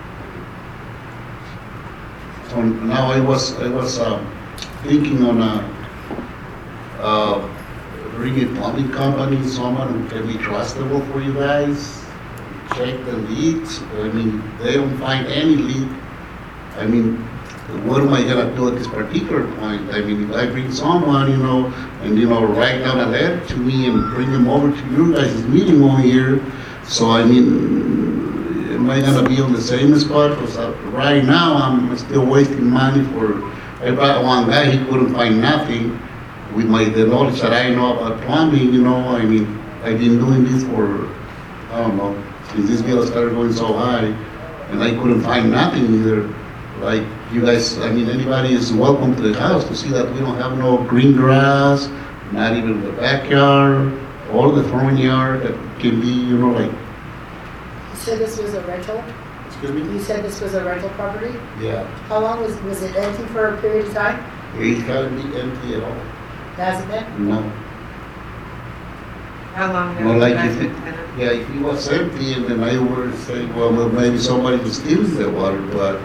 So now I was, I was, um, thinking on a, uh, bringing plumbing company, someone who can be trustable for you guys, check the leaks. I mean, they don't find any leak. I mean, what am I gonna do at this particular point? I mean, if I bring someone, you know, and, you know, write down a letter to me and bring them over to your guys' meeting over here, so I mean, am I gonna be on the same spot? Because right now, I'm still wasting money for, I brought one guy, he couldn't find nothing. With my, the knowledge that I know about plumbing, you know, I mean, I've been doing this for, I don't know, since this bill started going so high, and I couldn't find nothing either. Like, you guys, I mean, anybody is welcome to the house to see that we don't have no green grass, not even the backyard, or the front yard that can be, you know, like, You said this was a rental? excuse me? You said this was a rental property? Yeah, How long was, was it empty for a period of time? it can't be empty at all, Has it been? no. How long Well, ago like was if that it- tenant? Yeah, if it was empty, and then I would say, well, well, maybe somebody was stealing the water, but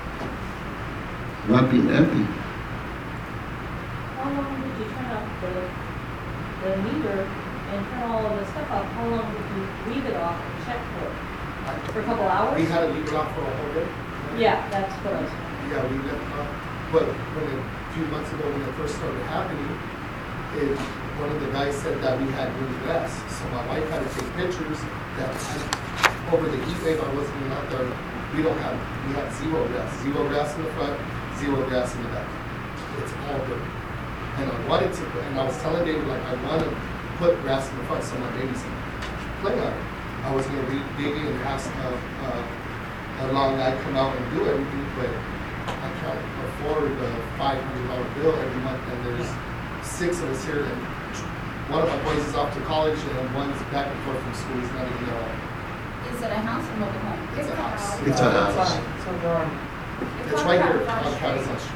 not being empty. How long did you turn off the, the meter and turn all of the stuff off? How long did you leave it off and check for it? For a couple hours? We had to leave it off for a whole day. Yeah, that's what I was. Yeah, we left it off. But when it, a few months ago, when it first started happening, it, one of the guys said that we had green grass. So my wife had to take pictures that I, over the heat wave I wasn't even out there, we don't have, we had zero grass. Zero grass in the front, zero grass in the back. It's all dirt. And I wanted to, and I was telling David, like, I want to put grass in the front so my babies can play on it. I was going to be digging and ask uh, uh, a long guy come out and do everything, but I can't afford the five hundred dollar bill every month, and there's six of us here, and one of my boys is off to college, and one's back and forth from school. He's not even there. Is it a house or mobile home? It's a house. It's a house. So they're on, It's right here on Patterson Street.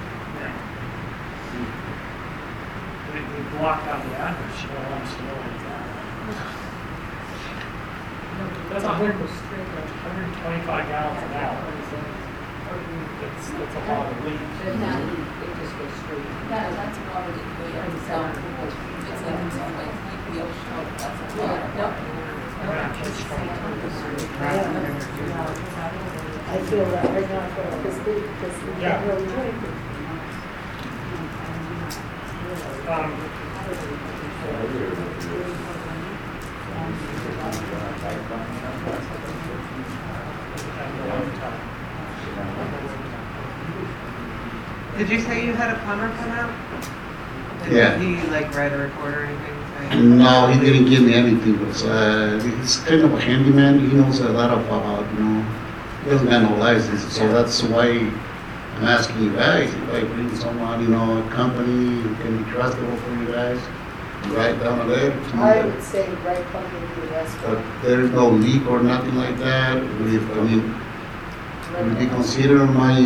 they, they blocked out the address, you don't want us to know what it's at. That's a hundred, hundred and twenty-five gallons an hour. It's, it's a lot of leaks. That, that, that's water leak, we have to sell. It's like in some ways, like we all show, that's a lot. I feel that right now for a fiscal, because we Yeah. can't really do anything. Um, Did you say you had a plumber come out? Did Yeah. he like write a report or anything? saying- No, he didn't give me anything, but, uh, he's kind of a handyman, he knows a lot about, you know, he doesn't have no license, so that's why I'm asking you guys, if I bring someone, you know, a company who can be trustable for you guys, write down a letter to me. I would say right company would be the best. But there's no leak or nothing like that, if, I mean, would you consider my,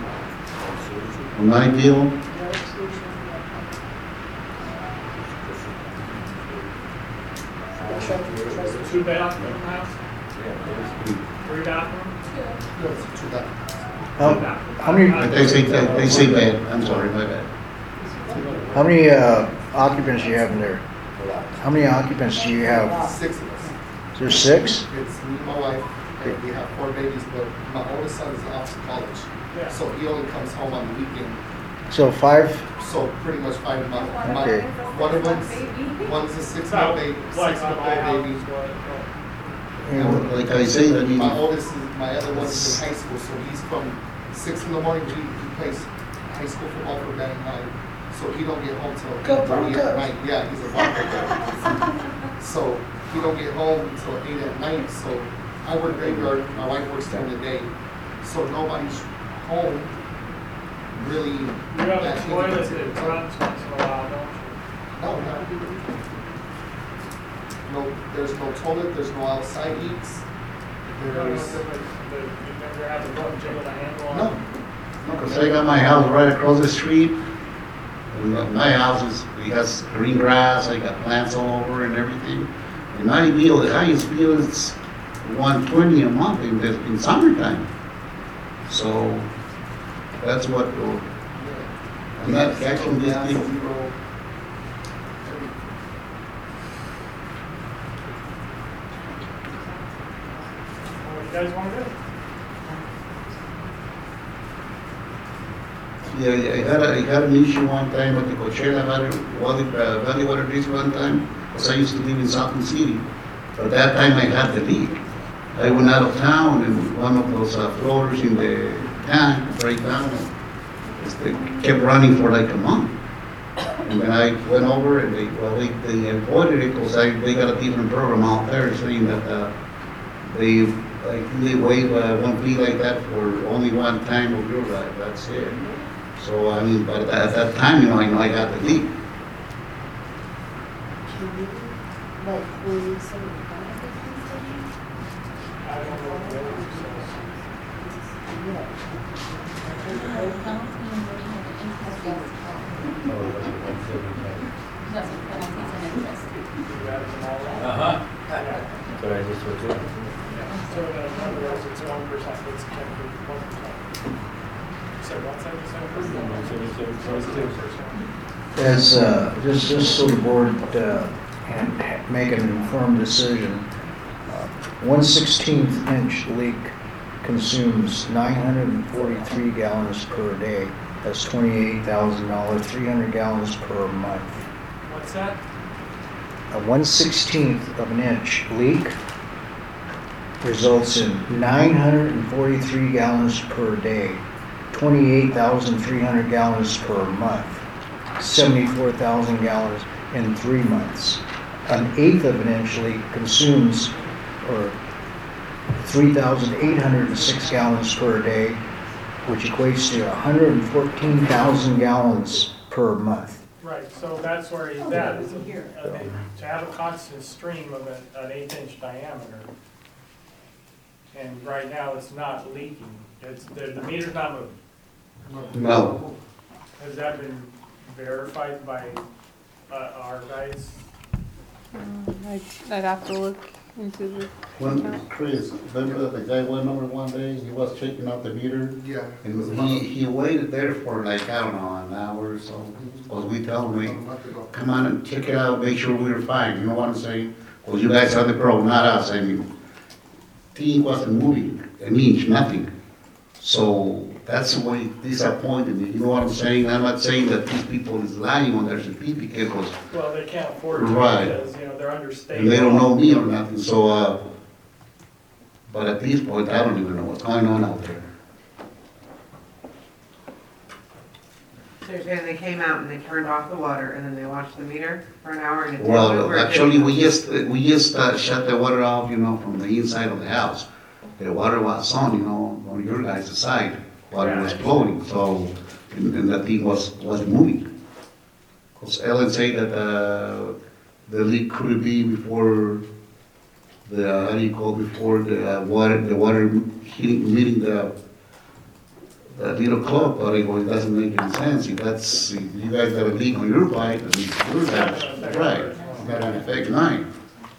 my deal? No exclusion. Trust- two bathroom house, three bathrooms? No, it's two that. How, how many, They say, they say bad, I'm sorry, my bad. how many uh, occupants do you have in there? How many occupants do you have? Six of us. There's six? It's me and my wife, and we have four babies, but my oldest son is off to college. Yeah. So he only comes home on the weekend. So five, So pretty much five a month. My- Okay. One of them's, one's a six month baby, Like six on month my old house, baby. what- And like I say, I mean, My oldest is, my other one is in high school, so he's from six in the morning, he, he plays high school football for Banning High. So he don't get home till Go eight thirty Broncos. at night. Yeah, he's a Bronco. So he don't get home until eight at night, so I work graveyard, my wife works during the day. So nobody's home really. You have that a he toilet gets that it. runs once in a while, don't you? No, no. No, there's no toilet, there's no outside leaks. You know, There's, the- the- the- you never have a button jiggle the handle on? no, Because I got my house right across the street. And uh, my house is, it has green grass, I got plants all over and everything. And my bill, the highest bill is one twenty a month in the, in summertime. So that's what, uh, I'm not catching this gas, thing. zero. What do you guys want to do? Yeah, yeah, I had a, I had an issue one time with the Coachella Valley, Valley, uh, Valley Water District one time, because I used to live in Salton City. But that time I had the leak. I went out of town and one of those uh, floaters in the tank break down. It kept running for like a month. And then I went over and they, well, they, they avoided it because I, they got a different program out there saying that, uh, they, like, they waive, uh, one fee like that for only one time of your life, that's it. So, I mean, but at that time, you know, I know I got the leak. Like, will you say that? I don't know what the other says. That's what penalties and interest. You added them all up. Uh-huh. Yeah. That's what I just was doing. Yeah. So in other words, it's one percent, it's ten, one percent. So what's that, you said? One seventy-two. As, uh, just, just so the board, uh, can make an informed decision, uh, one sixteenth inch leak consumes nine hundred forty-three gallons per day. That's twenty-eight thousand dollars, three hundred gallons per month. What's that? A one sixteenth of an inch leak results in nine hundred forty-three gallons per day, twenty-eight thousand three hundred gallons per month, seventy-four thousand gallons in three months. An eighth of an inch leak consumes, or three thousand eight hundred six gallons per day, which equates to one hundred fourteen thousand gallons per month. Right, so that's where he's at, is a- a- to have a constant stream of an, an eighth inch diameter. And right now, it's not leaking, it's, the, the meter's not moving. No. Has that been verified by, uh, our guys? Um, I'd, I'd have to look into the When, account. Chris, remember that the guy went over one day, he was checking out the meter? Yeah. And he, he waited there for like, I don't know, an hour or so. Because we told A him, month ago. come on and check it out, make sure we're fine, you know what I'm saying? Because you guys are the pro, not us, I mean, thing wasn't moving, an inch, nothing. So that's why disappointed me, you know what I'm saying? I'm not saying that these people is lying on their certificate, because Well, they can't afford to Right. because, you know, they're understated. and they don't know me or nothing, so, uh, but at this point, I don't even know what's going on out there. So you're saying they came out and they turned off the water and then they watched the meter for an hour and it didn't move Well, or it actually, didn't we move? just, we just uh, shut the water off, you know, from the inside of the house. The water was on, you know, on your guys' side, water was flowing, so, and, and the thing was, was moving. Because Ellen said that, uh, the leak could be before the, uh, how do you call, before the uh, water, the water hitting, meeting the, the little clock, but it was- doesn't make any sense. If that's, if you guys got a leak on your pipe, and your house, right, it's got an effect mine.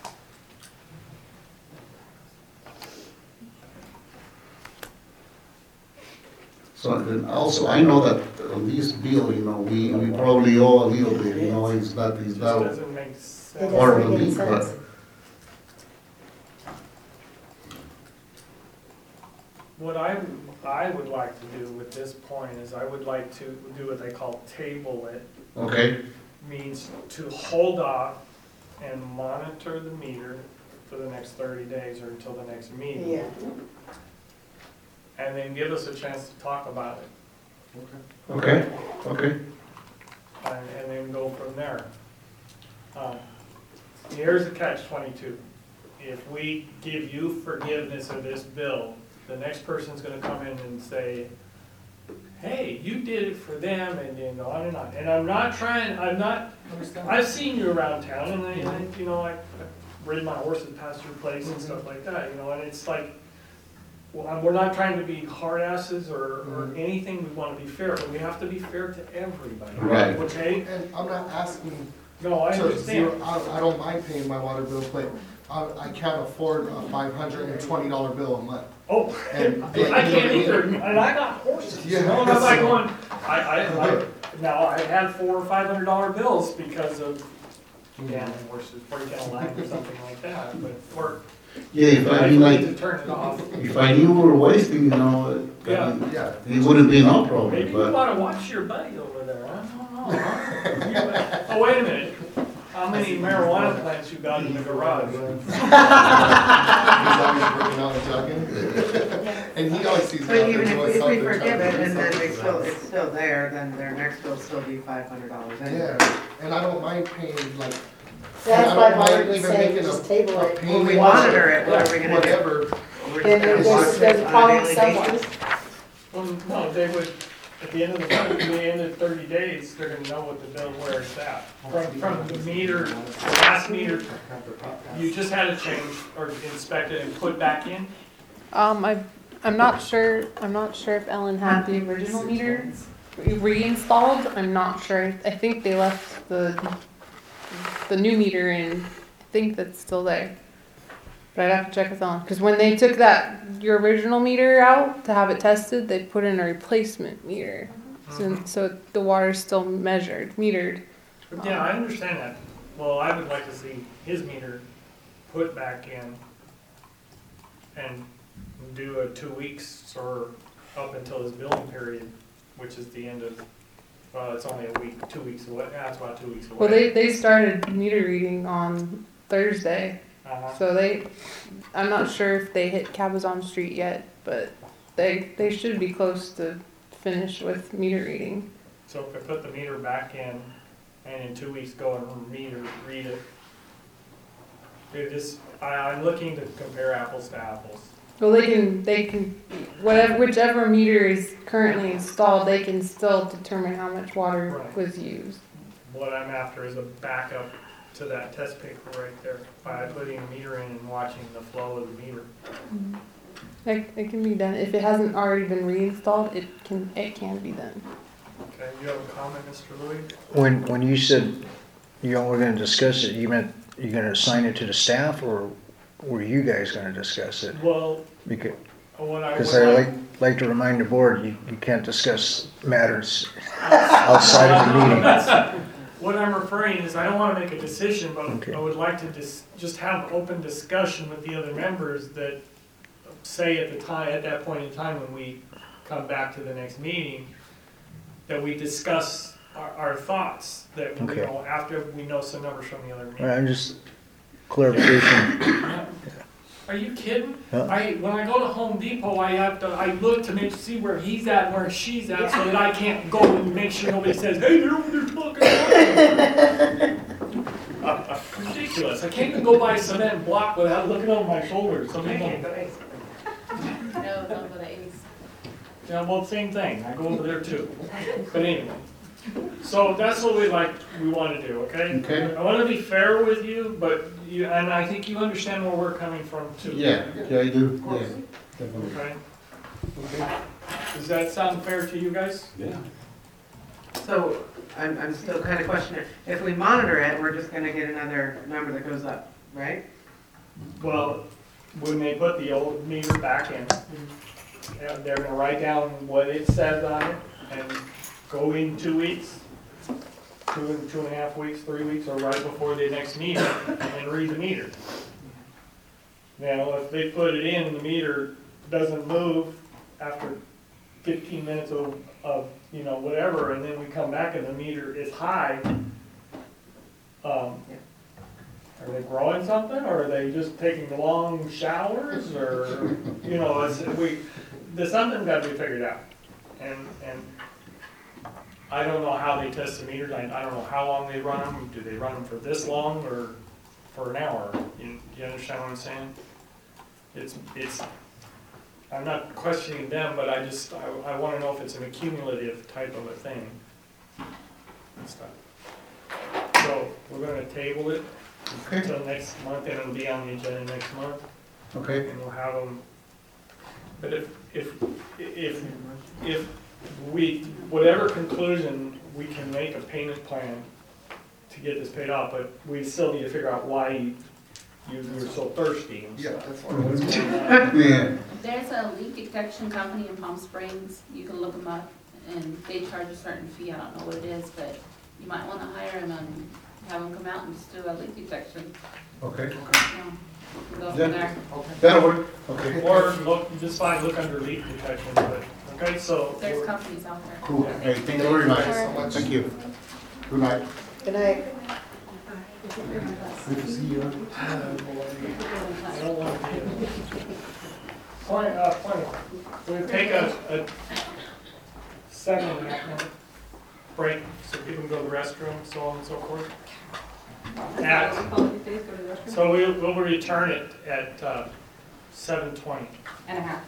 So then also, I know that on this bill, you know, we, we probably owe a little bit, you know, it's not, it's Just not doesn't make It sense. part of doesn't the make leak, any but. sense. What I, I would like to do with this point is I would like to do what they call table it. Okay, Means to hold off and monitor the meter for the next thirty days or until the next meeting. Yeah. And then give us a chance to talk about it, okay, okay. and, and then go from there. Um, Here's the catch twenty-two. If we give you forgiveness of this bill, the next person's gonna come in and say, hey, you did it for them, and then on and on. And I'm not trying, I'm not, I've seen you around town, and I, I you know, I, I've ridden my horses past your place and stuff like that, you know, and it's like, well, I'm- we're not trying to be hard asses or, or anything, we wanna be fair, but we have to be fair to everybody. Right. Okay? And I'm not asking No, I to understand. zero, I, I don't mind paying my water bill, but I, I can't afford a five hundred and twenty dollar bill a month. Oh, And- I can't either, and I got horses, you know, and I'm like going, I, I, I, now, I had four or five hundred dollar bills because of gambling horses, breaking a line or something like that, but, or, Yeah, if I I mean, need like, to turn it off. if I knew we were wasting, you know, I Yeah. mean, Yeah. it wouldn't be no problem, Maybe you but. wanna watch your buddy over there, I don't know, huh? Oh, wait a minute, how many marijuana plants you got in the garage? He's always bringing out a jugging. And he always sees me But out even there if doing we, if we something. forgive it trying to do and then they something. still, it's still there, then their next bill'll still be five hundred dollars anyway. Yeah, and I don't mind paying like, That's I why don't mind Margaret even said making just a- table a it. payment. When we monitor it, what are we gonna do? whatever. We're Then just gonna there's, watch there's it a on a problem daily somewhere. basis? Well, no, they would, at the end of the, month, at the end of thirty days, they're gonna know what the bill, where it's at. From, from the meter, the last meter, you just had to change or inspect it and put back in. Um, I, I'm not sure, I'm not sure if Ellen had the original meter reinstalled. I'm not sure. I think they left the, the new meter in. I think that's still there. But I'd have to check with Ellen. Because when they took that, your original meter out to have it tested, they put in a replacement meter. So, so the water's still measured, metered. But yeah, I understand that. Well, I would like to see his meter put back in and do a two weeks or up until his billing period, which is the end of, well, it's only a week, two weeks away. That's about two weeks away. Well, they, they started meter reading on Thursday. Uh-huh. So they, I'm not sure if they hit Cabazon Street yet, but they, they should be close to finish with meter reading. So if I put the meter back in and in two weeks go and meter, read it, it just, I, I'm looking to compare apples to apples. Well, they can, they can, whatever, whichever meter is currently installed, they can still determine how much water Right. was used. What I'm after is a backup to that test paper right there by putting a meter in and watching the flow of the meter. It, it can be done. If it hasn't already been reinstalled, it can, it can be done. Okay, you have a comment, Mister Louis? When, when you said you all were gonna discuss it, you meant you're gonna assign it to the staff, or were you guys gonna discuss it? Well, Because, what I because would I like. like, like to remind the board, you, you can't discuss matters outside of the meeting. That's- What I'm referring is, I don't wanna make a decision, but Okay. I would like to dis, just have open discussion with the other members that say at the time, at that point in time when we come back to the next meeting, that we discuss our, our thoughts, that we Okay. know, after we know some numbers from the other meeting. I'm just clarification. Are you kidding? Huh? I, when I go to Home Depot, I have to, I look to make, see where he's at and where she's at, so that I can't go and make sure nobody says, hey, they're over there talking about it." Ridiculous. I can't even go by a cement block without looking over my shoulder. I Somebody can't go, go ace. No, don't go to Ace. yeah, well, same thing. I go over there too. But anyway. So that's what we like, we want to do, okay? Okay. I want to be fair with you, but you, and I think you understand where we're coming from too. Yeah, yeah, I do, yeah, definitely. Okay? Okay. Does that sound fair to you guys? Yeah. So, I'm, I'm still kind of questioning, if we monitor it, we're just gonna get another number that goes up, right? Well, when they put the old meter back in, yeah, they're gonna write down what it says on it and go in two weeks, two, two and a half weeks, three weeks, or right before the next meeting, and read the meter. Now, if they put it in and the meter doesn't move after fifteen minutes of, of, you know, whatever, and then we come back and the meter is high, um, are they growing something, or are they just taking long showers, or, you know, it's, we, there's something got to be figured out. And, and I don't know how they test the meters, I, I don't know how long they run them, do they run them for this long, or for an hour? You, you understand what I'm saying? It's, it's, I'm not questioning them, but I just, I, I wanna know if it's an accumulative type of a thing. and stuff. So, we're gonna table it Okay, until next month, and it'll be on the agenda next month, okay. and we'll have them. But if, if, if, if we, whatever conclusion, we can make a payment plan to get this paid off, but we still need to figure out why you, you were so thirsty and Yeah, stuff. that's What's fine. going on. Yeah, There's a leak detection company in Palm Springs, you can look them up, and they charge a certain fee, I don't know what it is, but you might wanna hire them and have them come out and just do a leak detection, okay. you know, and go Yeah. from there. That'll work, okay. Or look, you just find, look under leak detection, but, okay, so. There's we're- companies out there. Cool. Hey, thank you very much. Thank you so much. Thank you. Good night. Good night. Good to see you. Oh, boy. I don't want to be. Point, uh, point. We'll take a, a seven and a half minute break, so people can go to the restroom, so on and so forth. At, so we'll, we'll return it at, uh, seven twenty. And a half.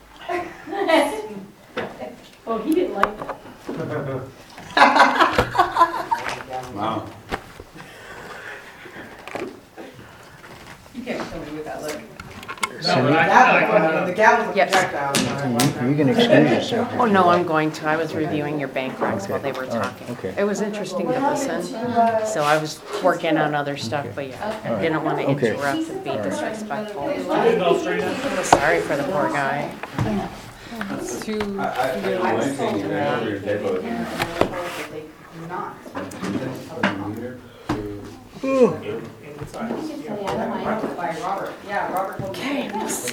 Oh, he didn't like that. Wow. You can't tell me with that look. No, but I, I, The gal with the Yes. projectile. You you can excuse yourself. if Oh, you no, like. I'm going to. I was reviewing your bank recs while they were all right, talking. okay. It was interesting to listen, so I was working on other stuff, but yeah, I didn't want to Okay. interrupt and be disrespectful. didn't go straight in. Sorry for the poor guy. To, I, I, I know one thing, and I know your depot. Not. Inside. By Robert. Yeah, Robert told me. Okay,